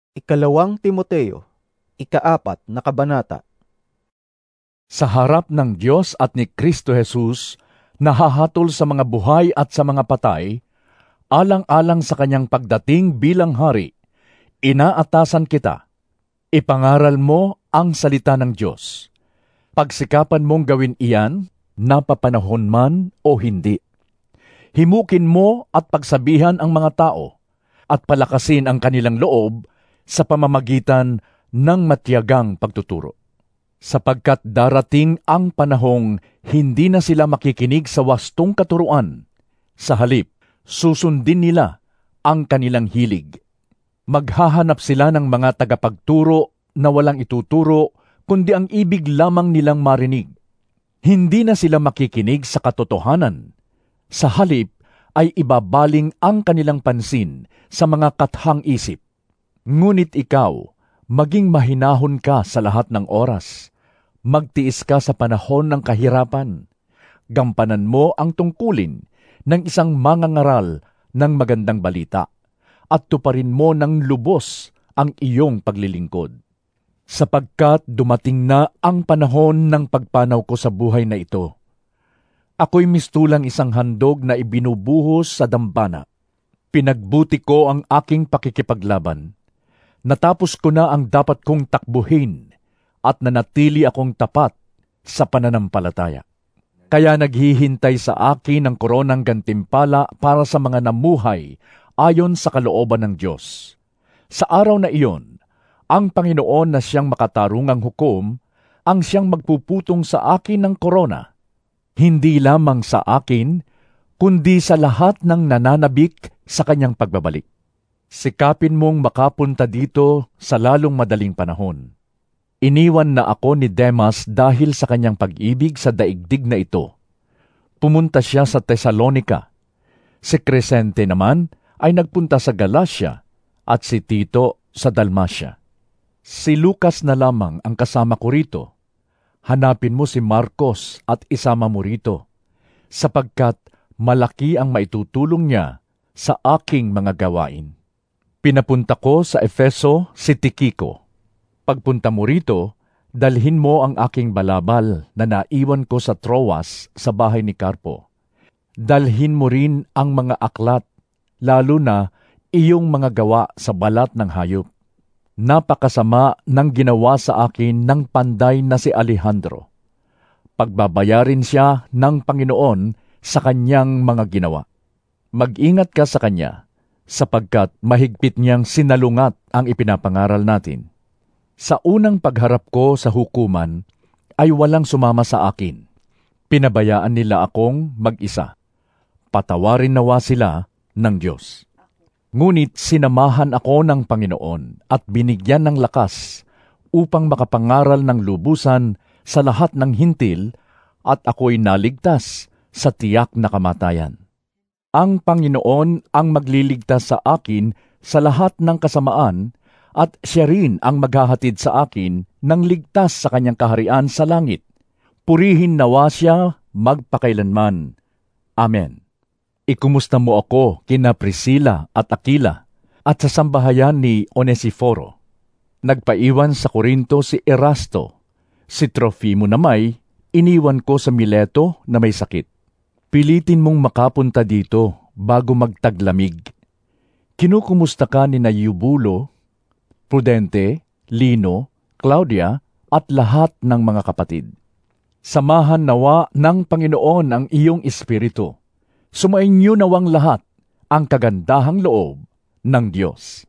Ikalawang Timoteo, ika-4 na kabanata. Sa harap ng Diyos at ni Kristo Jesus, nahahatol sa mga buhay at sa mga patay, alang-alang sa kanyang pagdating bilang hari, inaatasan kita. Ipangaral mo ang salita ng Diyos. Pagsikapan mong gawin iyan, napapanahon man o hindi. Himukin mo at pagsabihan ang mga tao, at palakasin ang kanilang loob sa pamamagitan ng matiyagang pagtuturo. Sapagkat darating ang panahong hindi na sila makikinig sa wastong katuruan. Sa halip, susundin nila ang kanilang hilig. Maghahanap sila ng mga tagapagturo na walang ituturo, kundi ang ibig lamang nilang marinig. Hindi na sila makikinig sa katotohanan. Sa halip, ay ibabaling ang kanilang pansin sa mga kathang isip. Ngunit ikaw, maging mahinahon ka sa lahat ng oras. Magtiis ka sa panahon ng kahirapan. Gampanan mo ang tungkulin ng isang mangangaral ng magandang balita at tuparin mo ng lubos ang iyong paglilingkod. Sapagkat dumating na ang panahon ng pagpanaw ko sa buhay na ito. Ako'y mistulang isang handog na ibinubuhos sa dambana. Pinagbuti ko ang aking pakikipaglaban. Natapos ko na ang dapat kong takbuhin at nanatili akong tapat sa pananampalataya. Kaya naghihintay sa akin ang koronang gantimpala para sa mga namuhay ayon sa kalooban ng Diyos. Sa araw na iyon, ang Panginoon na siyang makatarungang hukom ang siyang magpuputong sa akin ng korona, hindi lamang sa akin, kundi sa lahat ng nananabik sa kanyang pagbabalik. Sikapin mong makapunta dito sa lalong madaling panahon. Iniwan na ako ni Demas dahil sa kanyang pag-ibig sa daigdig na ito. Pumunta siya sa Tesalonica. Si Crescente naman ay nagpunta sa Galacia at si Tito sa Dalmacia. Si Lucas na lamang ang kasama ko rito. Hanapin mo si Marcos at isama mo rito, sapagkat malaki ang maitutulong niya sa aking mga gawain. Pinapunta ko sa Efeso si Tikiko. Pagpunta mo rito, dalhin mo ang aking balabal na naiwan ko sa Troas sa bahay ni Carpo. Dalhin mo rin ang mga aklat, lalo na iyong mga gawa sa balat ng hayop. Napakasama ng ginawa sa akin ng panday na si Alejandro. Pagbabayarin siya ng Panginoon sa kanyang mga ginawa. Mag-ingat ka sa kanya, sapagkat mahigpit niyang sinalungat ang ipinapangaral natin. Sa unang pagharap ko sa hukuman, ay walang sumama sa akin. Pinabayaan nila akong mag-isa. Patawarin nawa sila ng Diyos. Ngunit sinamahan ako ng Panginoon at binigyan ng lakas upang makapangaral ng lubusan sa lahat ng hintil at ako'y naligtas sa tiyak na kamatayan. Ang Panginoon ang magliligtas sa akin sa lahat ng kasamaan at siya rin ang maghahatid sa akin ng ligtas sa kanyang kaharian sa langit. Purihin nawa siya magpakailanman. Amen. Ikumusta mo ako kina Priscilla at Aquila at sa sambahayan ni Onesiforo. Nagpaiwan sa Corinto si Erasto. Si Trofimo namay, iniwan ko sa Mileto na may sakit. Pilitin mong makapunta dito bago magtaglamig. Kinukumusta ka ni Eubulo, Prudente, Lino, Claudia at lahat ng mga kapatid. Samahan nawa ng Panginoon ang iyong espiritu. Sumainyo nawang lahat ang kagandahang loob ng Diyos.